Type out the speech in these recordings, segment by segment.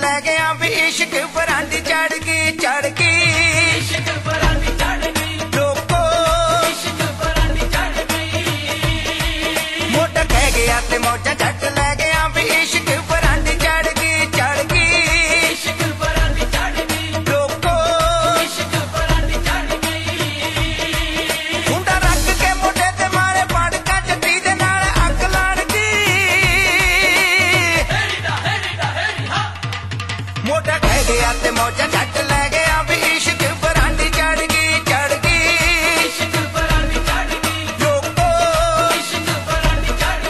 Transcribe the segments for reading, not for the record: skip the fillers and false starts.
लै गया भी इश्क बरांडी चढ़ गई इश्क बरांडी चढ़ गई लोको इश्क बरांडी चढ़ गई मोटा कह गया ते मौजा झट लै गया भी इश्क बरांडी चढ़ गई इश्क बरांडी चढ़ गई लोको इश्क बरांडी चढ़ गई मुंडा रख के मोटे ते मारे पड़ कटती दे नाल अग लड़ मोटा कह गया ते मौजा झट लै गया भी इश्क बरांडी चढ़ गई इश्क बरांडी चढ़ गई लोको इश्क बरांडी चढ़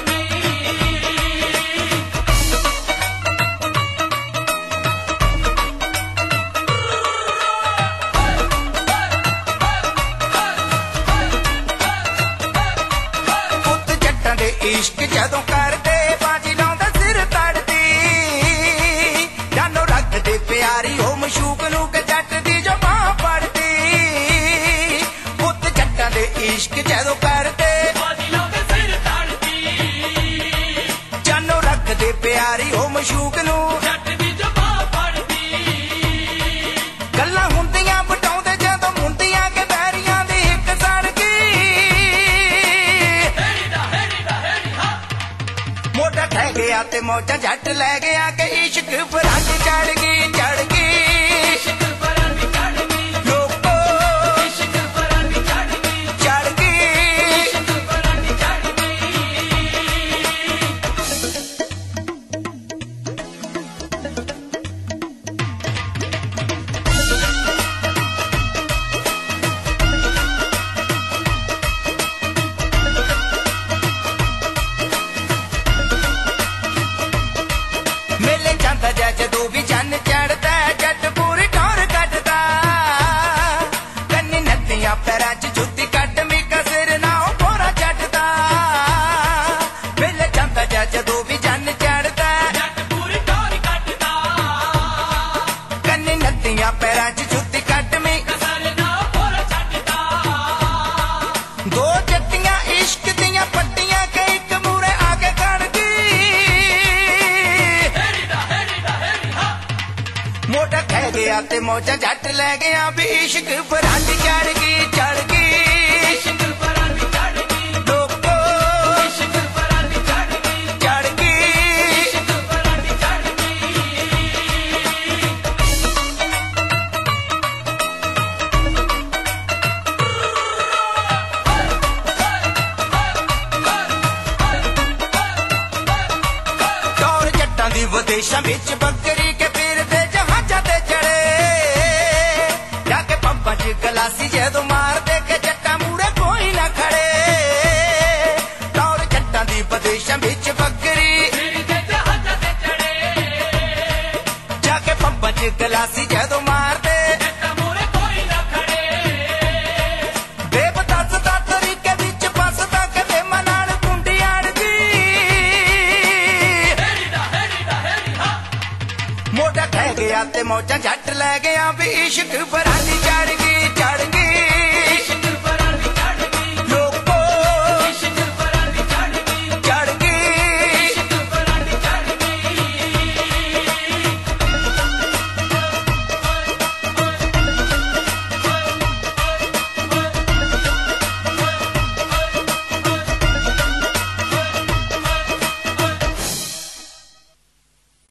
गई पुत जट्टां दे इश्क जदों करदे बाजी लाउंदा सिर तड़दी जानो रखदे प्यारी हो मशूक नू के जट दी जो बां पड़दी पुत जट्टां दे इश्क जदों करदे बाजी लाउंदा सिर तड़दी जानो रखदे प्यारी हो मशूक नू जट दी जो बां पड़दी गल्लां हुंदियां बटाउंदे जदों मुंदियां के बैरियां दी हिक सड़ गई मोटा कह गया ते मौजा झट लै गया कि इश्क बरांडी चढ़ गई इश्क बरांडी चढ़ गई लोको इश्क बरांडी चढ़ गई इश्क बरांडी चढ़ गई मेले जांदा जा जदों भी चन्न चढ़दा जट पूरी टौर कटदा कन्नी नदियां पैरां च जुत्ती कट मीका सिर नाओ पोरा चटदा मेले जांदा जा जदों भी चन्न चढ़दा जट पूरी टौर कटदा कन्नी नदियां पैरां च जुत्ती कट मीका सिर नाओ पोरा चटदा दो जट्टियां इश्क दियां पट्टियां के इक मूरे आगे कड़ मोटा कह गया ते मौजा झट लै गया भी इश्क बरांडी चढ़ गई इश्क बरांडी चढ़ गई लोको इश्क बरांडी चढ़ गई इश्क बरांडी चढ़ गई टौर जट्टां दी विदेशां विच बकरी के फिरदे जहाजां ते चढ़े जाके पंपां च गलासी जदों मारदे के जट्टां मूरे कोई ना खड़े टौर जट्टां दी विदेशां विच बकरी फिरदे जहाजां ते चढ़े जाके पंपां च गलासी जदों मारदे जट्टां मूरे कोई ना खड़े बेबदस दा तरीके विच फसदा के बेमा नाल कुंडी अड़दी मोटा कह गया ते मौजा झट लै गया भी इश्क बरांडी चढ़ गई